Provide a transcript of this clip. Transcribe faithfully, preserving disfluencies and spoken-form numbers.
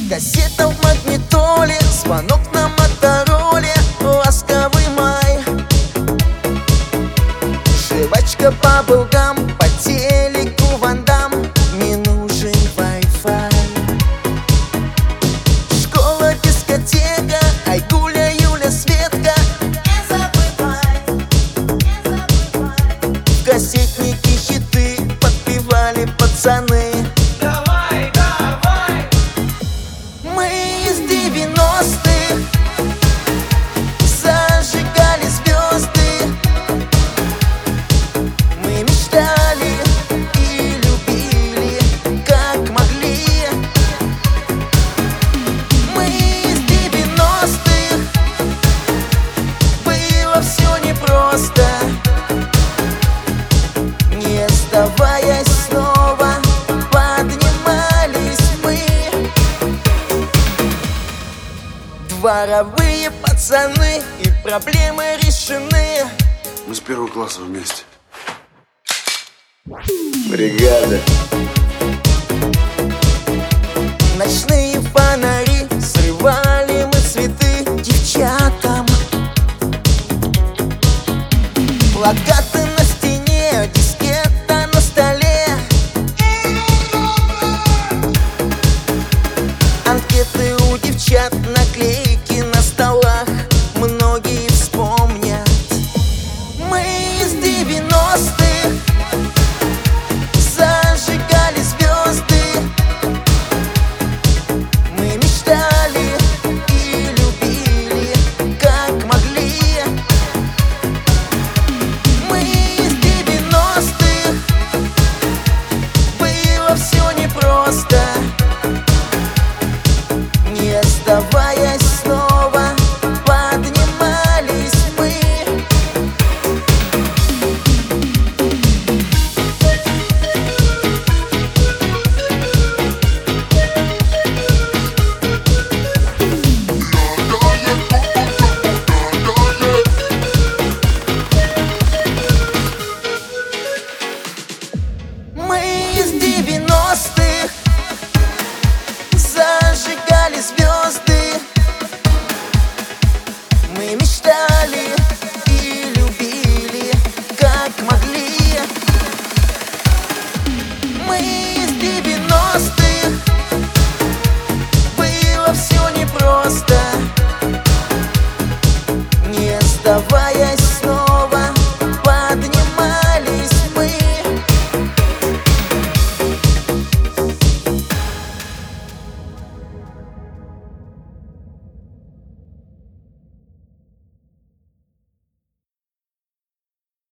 Кассета в магнитоле, звонок на мотороле, ласковый май. Жвачка баблгам, по телеку Ван Дам, не нужен Wi-Fi. Школа, дискотека, Айгуля, Юля, Светка, не забывай, не забывай. В кассетнике хиты подпевали пацаны. Давай, давай! Мы из девяностых зажигали звезды. Мы мечтали и любили, как могли. Мы из девяностых, было все непросто. Не сдаваясь снова, поднимались мы. Дворовые пацаны, и проблемы решены. Мы с первого класса вместе. Бригада. Ночные фонари, срывали мы цветы девчатам. Плакат